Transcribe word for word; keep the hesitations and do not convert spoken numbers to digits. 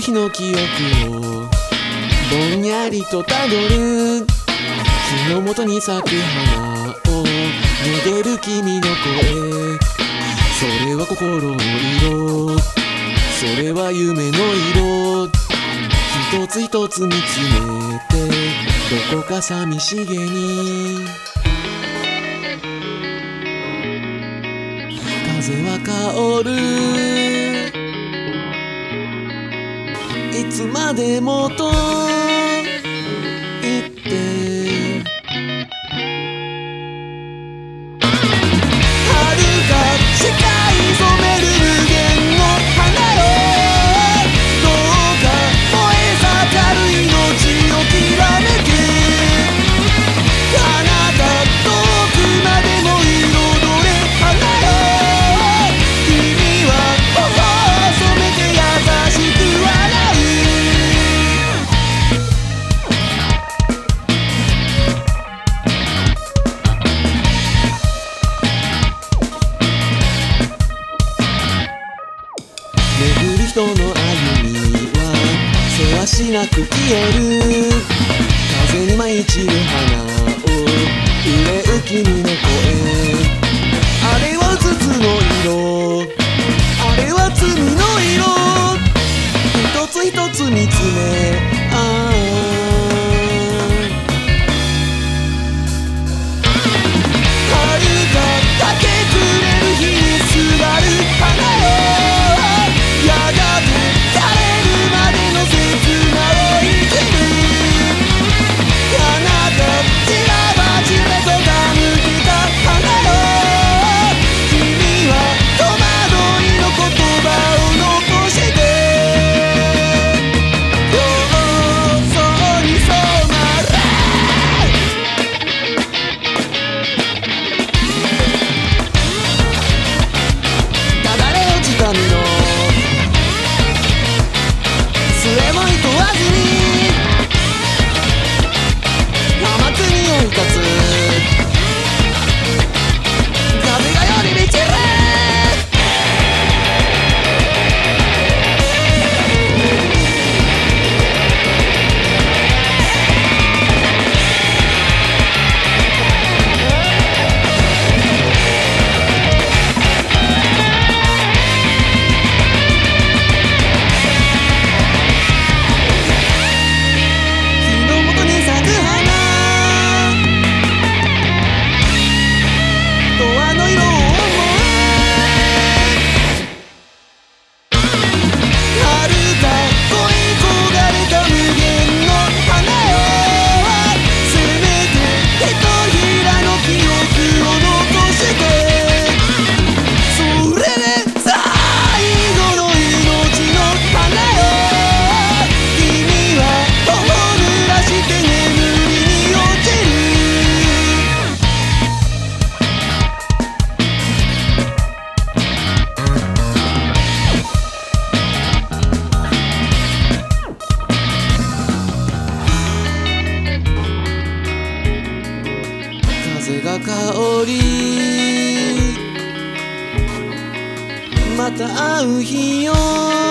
日の記憶をぼんやりとたどる。日の元に咲く花をめでる君の声。それは心の色、それは夢の色。一つ一つ見つめてどこか寂しげに。風は香る、いつまでもと言って遥か視界染める無限の花よ。どうか燃え盛る命をきらめけ。彼方遠くまでも彩れ花よ。君は頬を染めて優しく笑う。巡る人の歩みはせわしなく消える。風に舞い散る花を憂う君の声。あれはうつつの色、あれは罪の色。一つ一つ見つめあ遥か駆けくれる日にすがる花よ。やがて枯れるまでの切なを生きる。彼方散らばちめと手向けた花よ。君は戸惑いの言葉を残して競争に染まれ。ただれ落ちた身の末もい問わずに山津に追い立つ風が寄り道る。風が香りまた会う日よ。